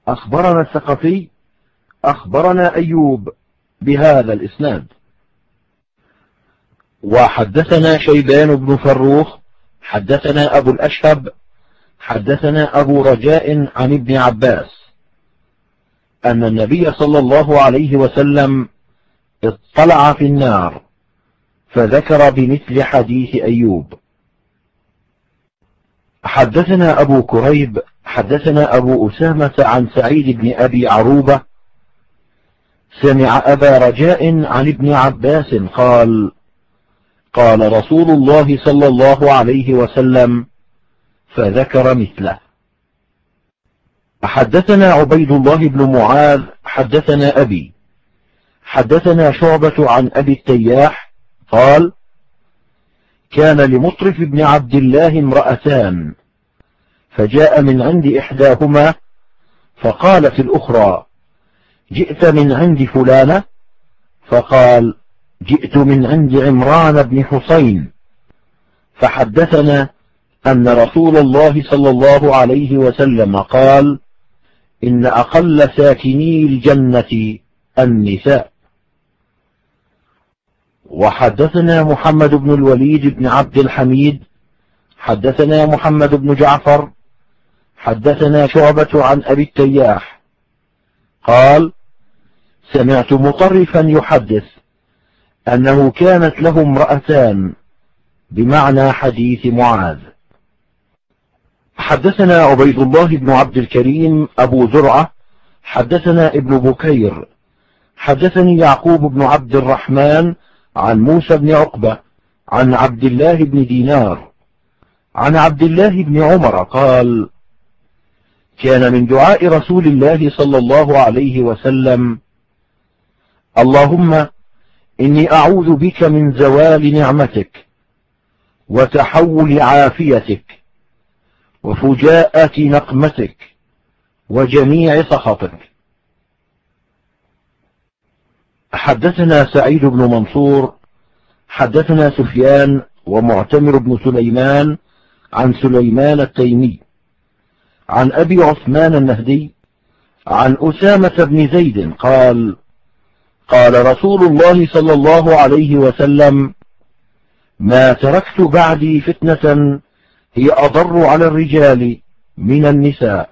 أخبرنا الثقفي أخبرنا أيوب بهذا الإسناد. وحدثنا شيبان بن فروخ حدثنا أبو الأشهب حدثنا أبو رجاء عن ابن عباس أن النبي صلى الله عليه وسلم اطلع في النار فذكر بمثل حديث أيوب. حدثنا أبو كريب حدثنا أبو أسامة عن سعيد بن أبي عروبة سمع أبا رجاء عن ابن عباس قال: قال رسول الله صلى الله عليه وسلم، فذكر مثله. حدثنا عبيد الله بن معاذ حدثنا أبي حدثنا شعبة عن أبي التياح قال: كان لمطرف بن عبد الله امرأتان، فجاء من عند إحداهما فقالت الأخرى: جئت من عند فلانة؟ فقال: جئت من عند عمران بن حسين. فحدثنا أن رسول الله صلى الله عليه وسلم قال: إن أقل ساكني الجنة النساء. وحدثنا محمد بن الوليد بن عبد الحميد حدثنا محمد بن جعفر حدثنا شعبة عن أبي التياح قال: سمعت مطرفا يحدث أنه كانت له امرأتان بمعنى حديث معاذ. حدثنا عبيد الله بن عبد الكريم أبو زرعة حدثنا ابن بكير حدثني يعقوب بن عبد الرحمن عن موسى بن عقبة عن عبد الله بن دينار عن عبد الله بن عمر قال: كان من دعاء رسول الله صلى الله عليه وسلم: اللهم إني أعوذ بك من زوال نعمتك وتحول عافيتك وفجاءة نقمتك وجميع سخطك. حدثنا سعيد بن منصور حدثنا سفيان ومعتمر بن سليمان عن سليمان التيمي عن أبي عثمان النهدي عن أسامة بن زيد قال: قال رسول الله صلى الله عليه وسلم: ما تركت بعدي فتنة هي أضر على الرجال من النساء.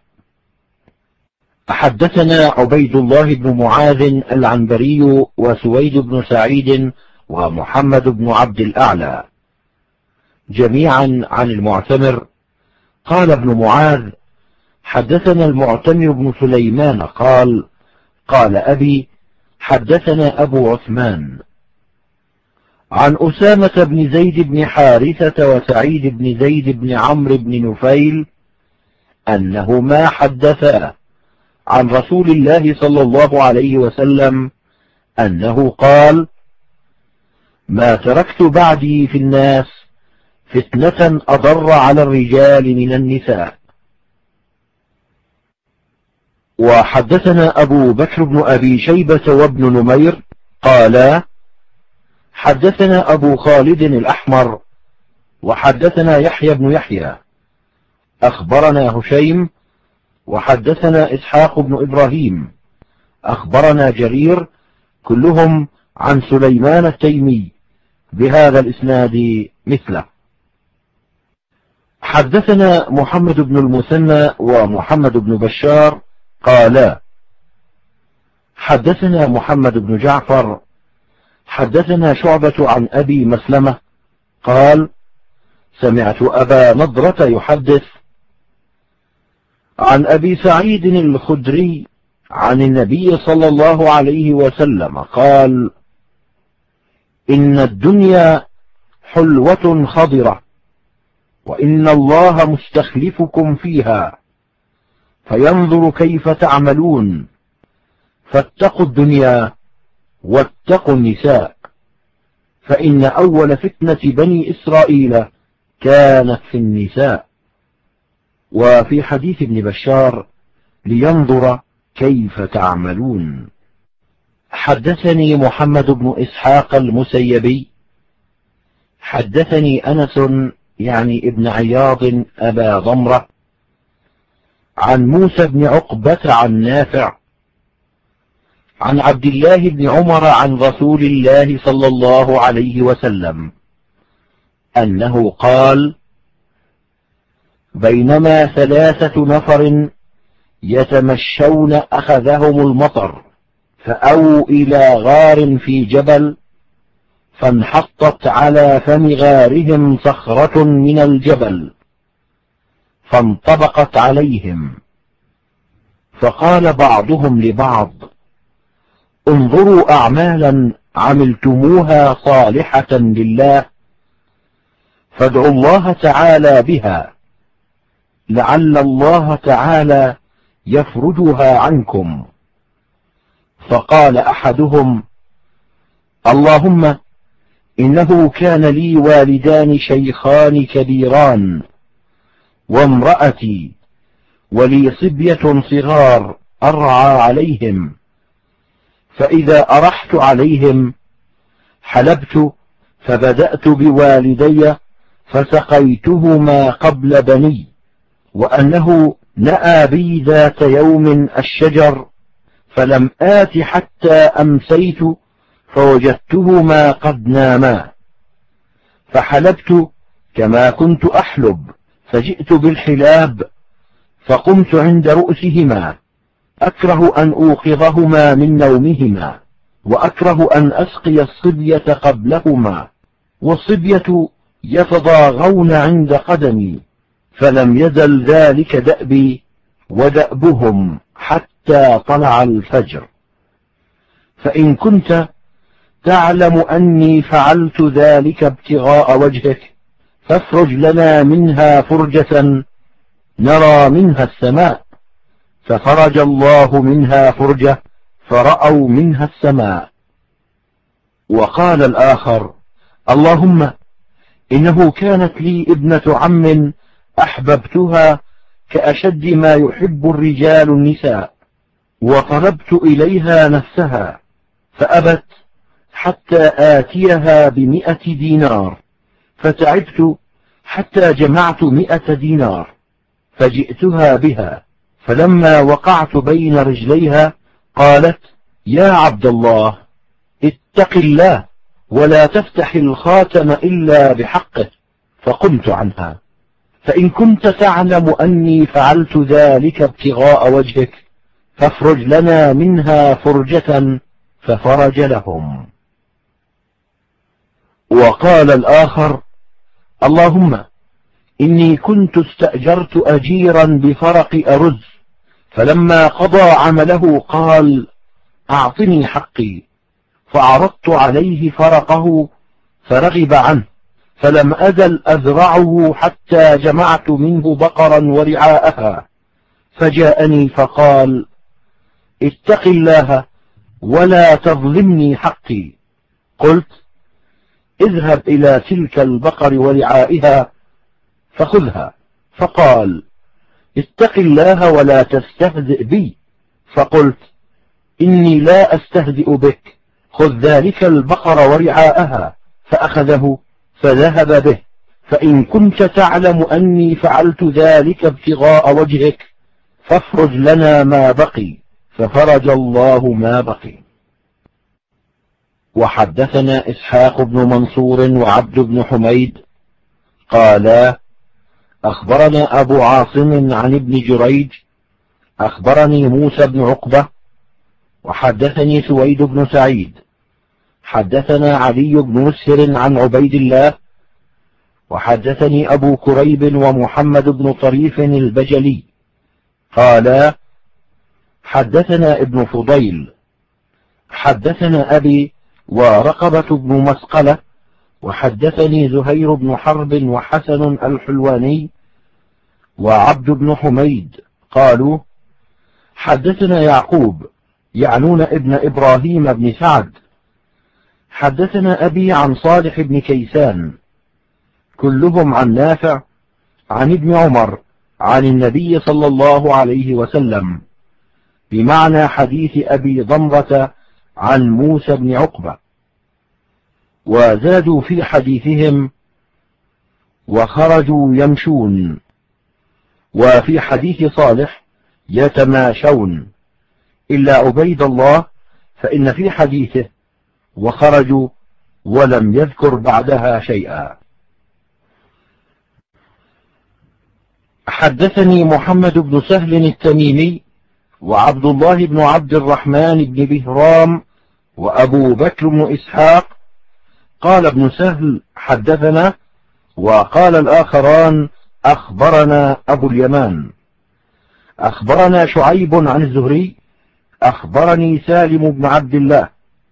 حدثنا عبيد الله بن معاذ العنبري وسويد بن سعيد ومحمد بن عبد الأعلى جميعا عن المعتمر قال ابن معاذ: حدثنا المعتمر بن سليمان قال: قال أبي: حدثنا أبو عثمان عن أسامة بن زيد بن حارثة وسعيد بن زيد بن عمرو بن نفيل أنهما حدثا عن رسول الله صلى الله عليه وسلم أنه قال: ما تركت بعدي في الناس فتنة أضر على الرجال من النساء. وحدثنا أبو بكر بن أبي شيبة وابن نمير قالا: حدثنا أبو خالد الأحمر وحدثنا يحيى بن يحيى أخبرنا هشيم وحدثنا إسحاق بن إبراهيم أخبرنا جرير كلهم عن سليمان التيمي بهذا الإسناد مثله. حدثنا محمد بن المثنى ومحمد بن بشار قالا: حدثنا محمد بن جعفر حدثنا شعبة عن أبي مسلمة قال: سمعت أبا نضرة يحدث عن أبي سعيد الخدري عن النبي صلى الله عليه وسلم قال: إن الدنيا حلوة خضرة، وإن الله مستخلفكم فيها فينظر كيف تعملون، فاتقوا الدنيا واتقوا النساء، فإن أول فتنة بني إسرائيل كانت في النساء. وفي حديث ابن بشار: لينظر كيف تعملون. حدثني محمد بن إسحاق المسيبي حدثني أنس يعني ابن عياض أبا ضمرة عن موسى بن عقبة عن نافع عن عبد الله بن عمر عن رسول الله صلى الله عليه وسلم أنه قال: بينما 3 نفر يتمشون أخذهم المطر، فأووا إلى غار في جبل، فانحطت على فم غارهم صخرة من الجبل، فانطبقت عليهم، فقال بعضهم لبعض: انظروا أعمالا عملتموها صالحة لله، فادعوا الله تعالى بها، لعل الله تعالى يفرجها عنكم. فقال أحدهم: اللهم إنه كان لي والدان شيخان كبيران، وامرأتي، ولي صبية صغار أرعى عليهم، فإذا أرحت عليهم حلبت، فبدأت بوالدي فسقيتهما قبل بني، وأنه نأى بي ذات يوم الشجر، فلم آت حتى أمسيت فوجدتهما قد ناما، فحلبت كما كنت أحلب، فجئت بالحلاب فقمت عند رؤسهما، أكره أن أوقظهما من نومهما، وأكره أن أسقي الصبية قبلهما، والصبية يتضاغون عند قدمي، فلم يزل ذلك دأبي ودأبهم حتى طلع الفجر. فإن كنت تعلم أني فعلت ذلك ابتغاء وجهك، فافرج لنا منها فرجة نرى منها السماء. ففرج الله منها فرجة، فرأوا منها السماء. وقال الآخر: اللهم إنه كانت لي ابنة عم أحببتها كأشد ما يحب الرجال النساء، وطلبت إليها نفسها فأبت حتى آتيها ب100 دينار، فتعبت حتى جمعت 100 دينار، فجئتها بها، فلما وقعت بين رجليها قالت: يا عبد الله، اتق الله ولا تفتح الخاتم إلا بحقه. فقمت عنها: فإن كنت تعلم أني فعلت ذلك ابتغاء وجهك، فافرج لنا منها فرجة. ففرج لهم. وقال الآخر: اللهم إني كنت استأجرت أجيرا بفرق أرز، فلما قضى عمله قال: أعطني حقي، فعرضت عليه فرقه فرغب عنه، فلم أزل أزرعه حتى جمعت منه بقرا ورعاءها، فجاءني فقال: اتق الله ولا تظلمني حقي. قلت: اذهب إلى تلك البقر ورعائها فخذها. فقال: اتق الله ولا تستهزئ بي. فقلت: إني لا أستهزئ بك، خذ ذلك البقر ورعاءها. فأخذه فذهب به. فإن كنت تعلم أني فعلت ذلك ابتغاء وجهك، فافرج لنا ما بقي. ففرج الله ما بقي. وحدثنا إسحاق بن منصور وعبد بن حميد قالا: أخبرنا أبو عاصم عن ابن جريج أخبرني موسى بن عقبة، وحدثني سويد بن سعيد حدثنا علي بن مسهر عن عبيد الله، وحدثني أبو كريب ومحمد بن طريف البجلي قالا: حدثنا ابن فضيل حدثنا أبي ورقبة بن مسقلة، وحدثني زهير بن حرب وحسن الحلواني وعبد بن حميد قالوا: حدثنا يعقوب يعنون ابن إبراهيم بن سعد حدثنا أبي عن صالح بن كيسان، كلهم عن نافع عن ابن عمر عن النبي صلى الله عليه وسلم، بمعنى حديث أبي ضمرة عن موسى بن عقبة. وزادوا في حديثهم: وخرجوا يمشون. وفي حديث صالح: يتماشون إلا عبيد الله فإن في حديثه وخرجوا ولم يذكر بعدها شيئا. حدثني محمد بن سهل التميمي وعبد الله بن عبد الرحمن بن بهرام وأبو بكر بن إسحاق قال ابن سهل حدثنا، وقال الآخران أخبرنا أبو اليمان. أخبرنا شعيب عن الزهري أخبرني سالم بن عبد الله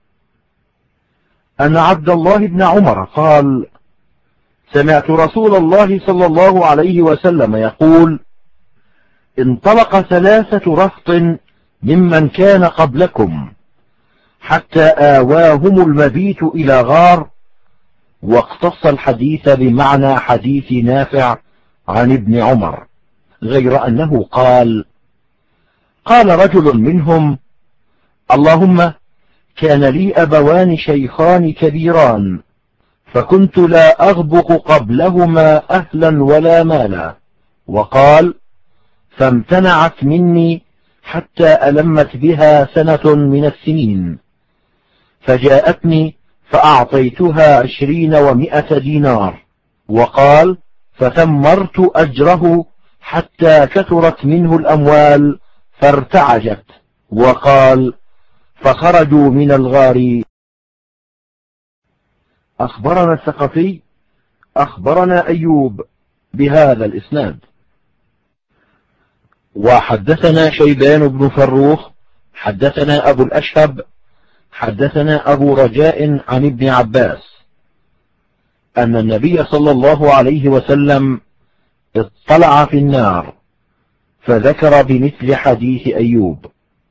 أن عبد الله بن عمر قال: سمعت رسول الله صلى الله عليه وسلم يقول: انطلق 3 رهط ممن كان قبلكم حتى آواهم المبيت إلى غار. واقتص الحديث بمعنى حديث نافع عن ابن عمر، غير أنه قال: قال رجل منهم: اللهم كان لي أبوان شيخان كبيران فكنت لا أغبق قبلهما أهلا ولا مالا. وقال: فامتنعت مني حتى ألمت بها سنة من السنين، فجاءتني فأعطيتها 20 و100 دينار. وقال: فثمرت أجره حتى كثرت منه الأموال فارتعجت. وقال: فخرجوا من الغار. أخبرنا الثقفي أخبرنا أيوب بهذا الإسناد. وحدثنا شيبان بن فروخ حدثنا أبو الأشهب حدثنا أبو رجاء عن ابن عباس أن النبي صلى الله عليه وسلم اطلع في النار، فذكر بمثل حديث أيوب.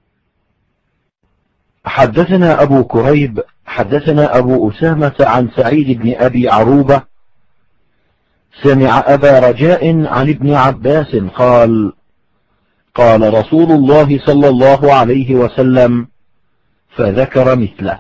حدثنا أبو كريب حدثنا أبو أسامة عن سعيد بن أبي عروبة سمع أبا رجاء عن ابن عباس قال: قال رسول الله صلى الله عليه وسلم، فذكر مثله.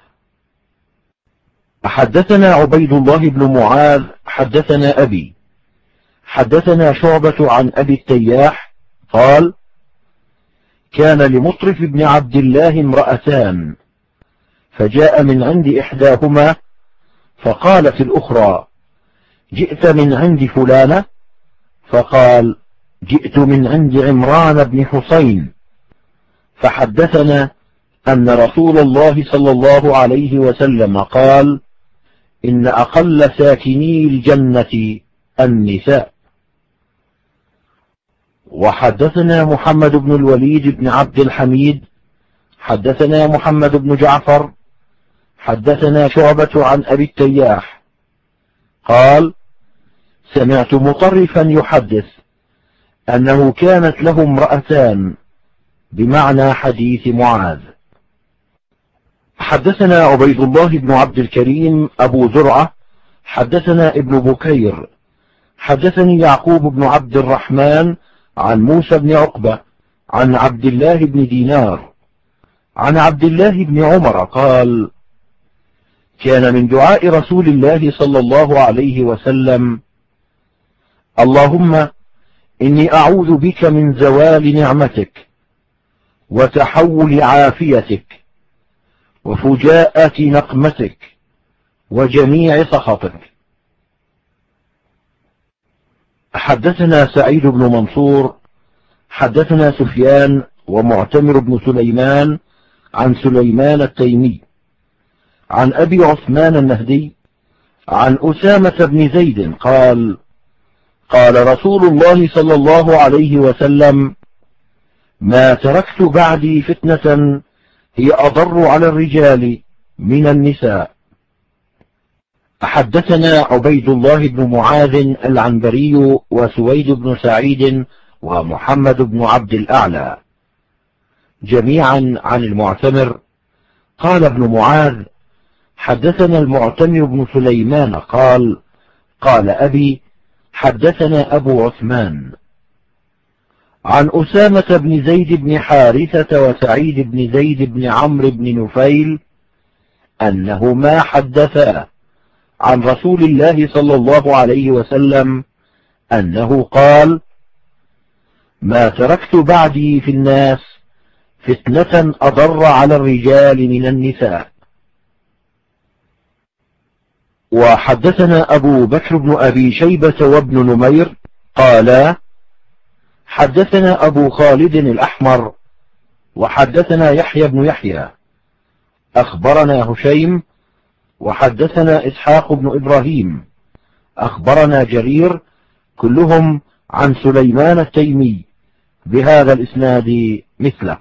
حدثنا عبيد الله بن معاذ حدثنا أبي حدثنا شعبة عن أبي التياح قال: كان لمطرف بن عبد الله امرأتان، فجاء من عند إحداهما فقال في الأخرى: جئت من عند فلانة؟ فقال: جئت من عند عمران بن حسين. فحدثنا أن رسول الله صلى الله عليه وسلم قال: إن أقل ساكني الجنة النساء. وحدثنا محمد بن الوليد بن عبد الحميد حدثنا محمد بن جعفر حدثنا شعبة عن أبي التياح قال: سمعت مطرفا يحدث أنه كانت له امرأتان، بمعنى حديث معاذ. حدثنا عبيد الله بن عبد الكريم أبو زرعة حدثنا ابن بكير حدثني يعقوب بن عبد الرحمن عن موسى بن عقبة عن عبد الله بن دينار عن عبد الله بن عمر قال: كان من دعاء رسول الله صلى الله عليه وسلم: اللهم إني أعوذ بك من زوال نعمتك وتحول عافيتك وفجاءة نقمتك وجميع سخطك. حدثنا سعيد بن منصور حدثنا سفيان ومعتمر بن سليمان عن سليمان التيمي عن أبي عثمان النهدي عن أسامة بن زيد قال: قال رسول الله صلى الله عليه وسلم: ما تركت بعدي فتنة هي أضر على الرجال من النساء. حدثنا عبيد الله بن معاذ العنبري وسويد بن سعيد ومحمد بن عبد الأعلى جميعا عن المعتمر قال ابن معاذ: حدثنا المعتمر بن سليمان قال: قال أبي: حدثنا أبو عثمان عن أسامة بن زيد بن حارثة وسعيد بن زيد بن عمرو بن نفيل أنهما حدثا عن رسول الله صلى الله عليه وسلم أنه قال: ما تركت بعدي في الناس فتنة أضر على الرجال من النساء. وحدثنا أبو بكر بن أبي شيبة وابن نمير قالا حدثنا أبو خالد الأحمر وحدثنا يحيى بن يحيى أخبرنا هشيم وحدثنا إسحاق بن إبراهيم أخبرنا جرير كلهم عن سليمان التيمي بهذا الإسناد مثله.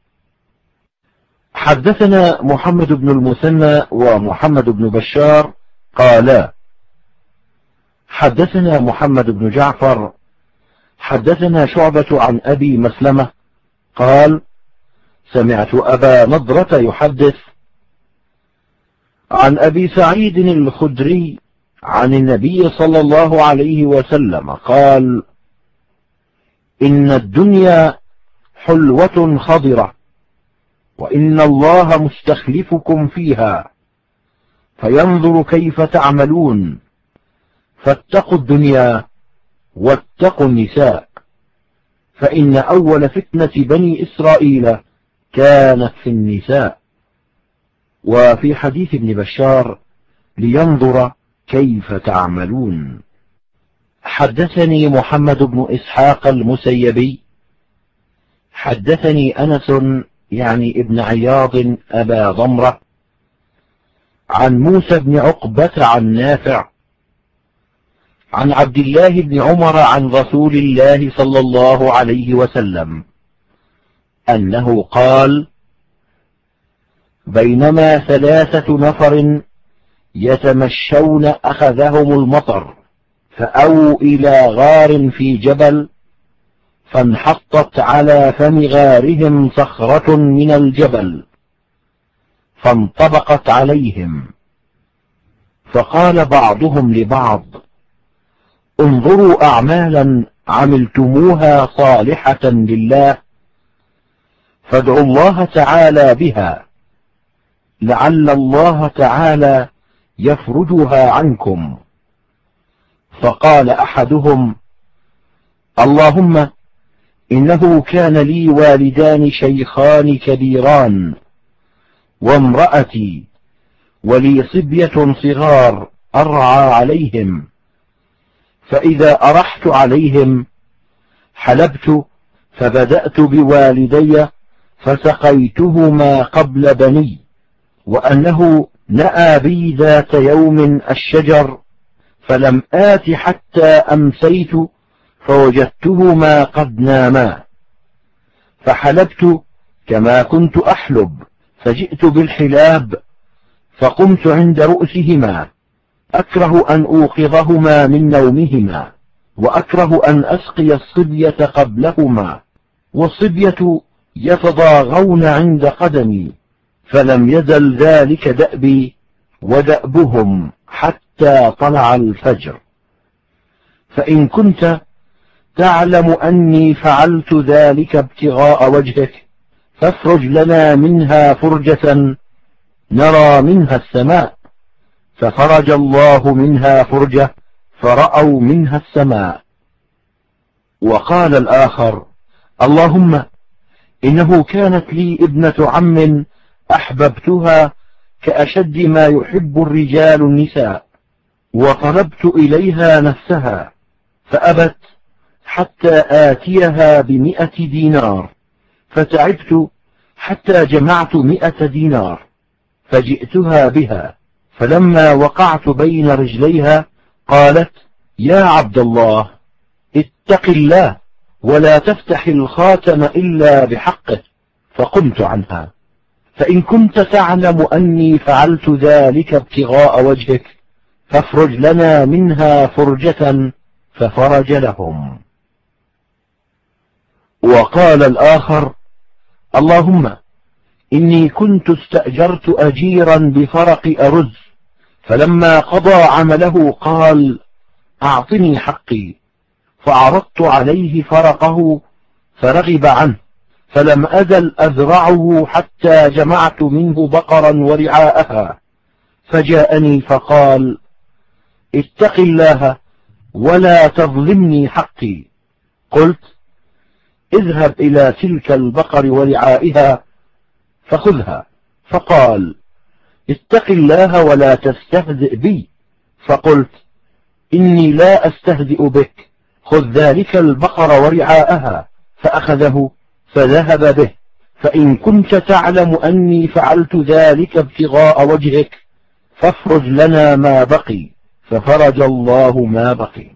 حدثنا محمد بن المثنى ومحمد بن بشار قالا حدثنا محمد بن جعفر حدثنا شعبة عن أبي مسلمة قال سمعت أبا نضرة يحدث عن أبي سعيد الخدري عن النبي صلى الله عليه وسلم قال إن الدنيا حلوة خضرة وإن الله مستخلفكم فيها فينظر كيف تعملون فاتقوا الدنيا واتقوا النساء فإن أول فتنة بني إسرائيل كانت في النساء. وفي حديث ابن بشار لينظر كيف تعملون. حدثني محمد بن إسحاق المسيبي حدثني أنس يعني ابن عياض أبا ضمرة عن موسى بن عقبة عن نافع عن عبد الله بن عمر عن رسول الله صلى الله عليه وسلم أنه قال بينما 3 نفر يتمشون أخذهم المطر فأووا إلى غار في جبل فانحطت على فم غارهم صخرة من الجبل فانطبقت عليهم فقال بعضهم لبعض انظروا أعمالا عملتموها صالحة لله فادعوا الله تعالى بها لعل الله تعالى يفرجها عنكم. فقال أحدهم اللهم إنه كان لي والدان شيخان كبيران وامرأتي ولي صبية صغار أرعى عليهم فإذا أرحت عليهم حلبت فبدأت بوالدي فسقيتهما قبل بني وأنه نأى بي ذات يوم الشجر فلم آت حتى أمسيت فوجدتهما قد ناما فحلبت كما كنت أحلب فجئت بالحلاب فقمت عند رؤسهما أكره أن أوقظهما من نومهما وأكره أن أسقي الصبية قبلهما والصبية يتضاغون عند قدمي فلم يزل ذلك دأبي ودأبهم حتى طلع الفجر فإن كنت تعلم أني فعلت ذلك ابتغاء وجهك فافرج لنا منها فرجة نرى منها السماء ففرج الله منها فرجة فرأوا منها السماء. وقال الآخر اللهم إنه كانت لي ابنة عم أحببتها كأشد ما يحب الرجال النساء وطلبت إليها نفسها فأبت حتى آتيها ب100 دينار فتعبت حتى جمعت 100 دينار فجئتها بها فلما وقعت بين رجليها قالت يا عبد الله اتق الله ولا تفتح الخاتم إلا بحقه فقمت عنها فإن كنت تعلم أني فعلت ذلك ابتغاء وجهك فافرج لنا منها فرجة ففرج لهم. وقال الآخر اللهم إني كنت استأجرت أجيرا بفرق أرز فلما قضى عمله قال أعطني حقي فعرضت عليه فرقه فرغب عنه فلم أزل أذرعه حتى جمعت منه بقرا ورعاءها فجاءني فقال اتق الله ولا تظلمني حقي قلت اذهب إلى تلك البقر ورعائها فخذها. فقال: اتق الله ولا تستهزئ بي. فقلت: إني لا أستهزئ بك، خذ ذلك البقر ورعاءها. فأخذه فذهب به. فإن كنت تعلم أني فعلت ذلك ابتغاء وجهك فافرج لنا ما بقي. ففرج الله ما بقي.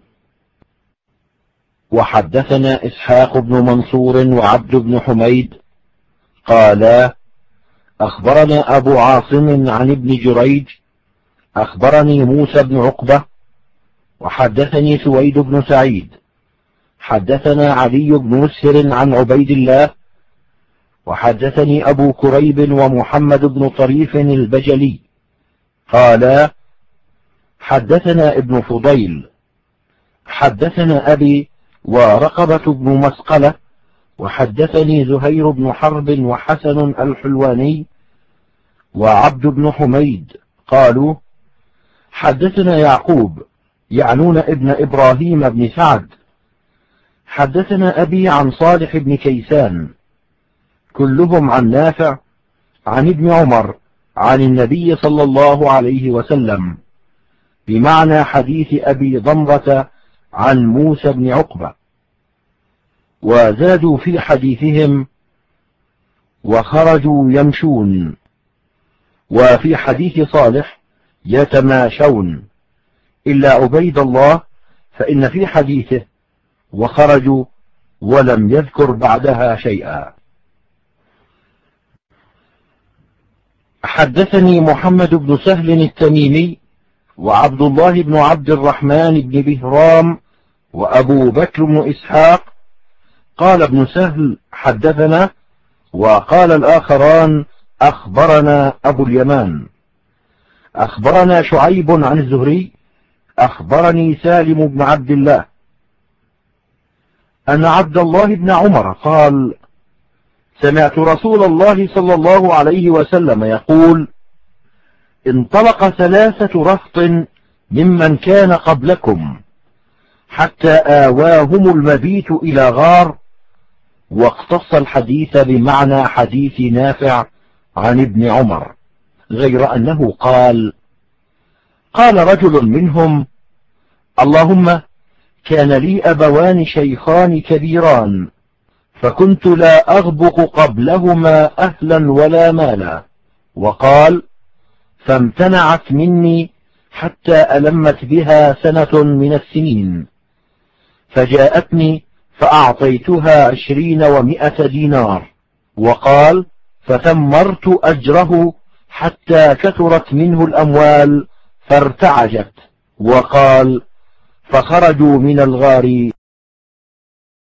وحدثنا إسحاق بن منصور وعبد بن حميد قالا: أخبرنا أبو عاصم عن ابن جريج أخبرني موسى بن عقبة وحدثني سويد بن سعيد حدثنا علي بن مسهر عن عبيد الله وحدثني أبو كريب ومحمد بن طريف البجلي قالا: حدثنا ابن فضيل حدثنا أبي ورقبة بن مسقلة وحدثني زهير بن حرب وحسن الحلواني وعبد بن حميد قالوا: حدثنا يعقوب يعنون ابن إبراهيم بن سعد حدثنا أبي عن صالح بن كيسان كلهم عن نافع عن ابن عمر عن النبي صلى الله عليه وسلم بمعنى حديث أبي ضمرة عن موسى بن عقبة، وزادوا في حديثهم: وخرجوا يمشون، وفي حديث صالح: يتماشون، إلا عبيد الله فإن في حديثه: وخرجوا، ولم يذكر بعدها شيئا. حدثني محمد بن سهل التميمي وعبد الله بن عبد الرحمن بن بهرام وأبو بكر بن إسحاق قال ابن سهل: حدثنا، وقال الآخران: أخبرنا أبو اليمان. أخبرنا شعيب عن الزهري أخبرني سالم بن عبد الله أن عبد الله بن عمر قال: سمعت رسول الله صلى الله عليه وسلم يقول: انطلق 3 رهط ممن كان قبلكم حتى آواهم المبيت إلى غار. واقتص الحديث بمعنى حديث نافع عن ابن عمر، غير أنه قال: قال رجل منهم: اللهم كان لي أبوان شيخان كبيران فكنت لا أغبق قبلهما أهلا ولا مالا. وقال: فامتنعت مني حتى ألمت بها سنة من السنين، فجاءتني فأعطيتها 20 و100 دينار. وقال: فثمرت أجره حتى كثرت منه الأموال فارتعجت. وقال: فخرجوا من الغار